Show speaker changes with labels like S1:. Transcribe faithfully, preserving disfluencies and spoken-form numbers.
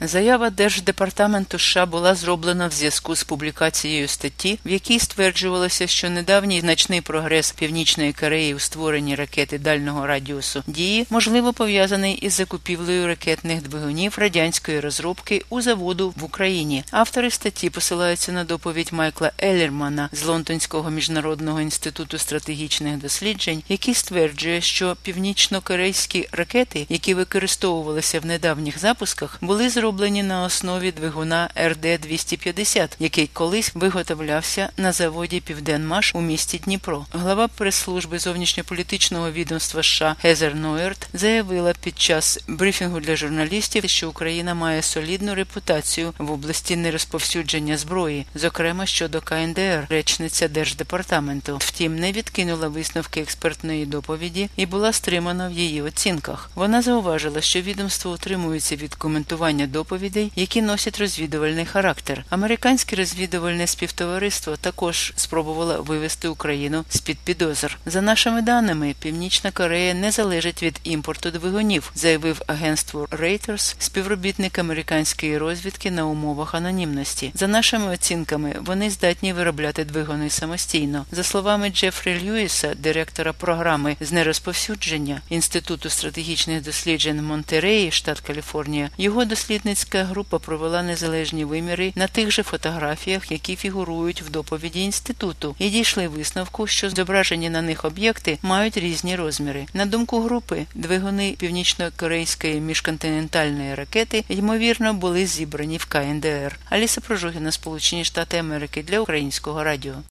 S1: Заява Держдепартаменту США була зроблена в зв'язку з публікацією статті, в якій стверджувалося, що недавній значний прогрес Північної Кореї у створенні ракети дальнього радіусу дії можливо пов'язаний із закупівлею ракетних двигунів радянської розробки у заводу в Україні. Автори статті посилаються на доповідь Майкла Еллермана з Лондонського міжнародного інституту стратегічних досліджень, який стверджує, що північно-корейські ракети, які використовувалися в недавніх запусках, були зроблені зроблені на основі двигуна Ер Де двісті п'ятдесят, який колись виготовлявся на заводі «Південмаш» у місті Дніпро. Глава прес-служби зовнішньополітичного відомства США Хезер Нойерт заявила під час брифінгу для журналістів, що Україна має солідну репутацію в області нерозповсюдження зброї, зокрема щодо Ка Ен Де Ер, речниця Держдепартаменту. Втім, не відкинула висновки експертної доповіді і була стримана в її оцінках. Вона зауважила, що відомство утримується від коментування доповідей, які носять розвідувальний характер. Американське розвідувальне співтовариство також спробувало вивести Україну з-під підозр. За нашими даними, Північна Корея не залежить від імпорту двигунів, заявив агентству Reuters співробітник американської розвідки на умовах анонімності. За нашими оцінками, вони здатні виробляти двигуни самостійно. За словами Джефрі Льюіса, директора програми з нерозповсюдження Інституту стратегічних досліджень в Монтереї, штат Каліфорнія, його дослідницька група провела незалежні виміри на тих же фотографіях, які фігурують в доповіді інституту, і дійшли висновку, що зображені на них об'єкти мають різні розміри. На думку групи, двигуни північно-корейської міжконтинентальної ракети, ймовірно, були зібрані в Ка Ен Де Ер. Аліса Прожугіна, Сполучені Штати Америки, для Українського радіо.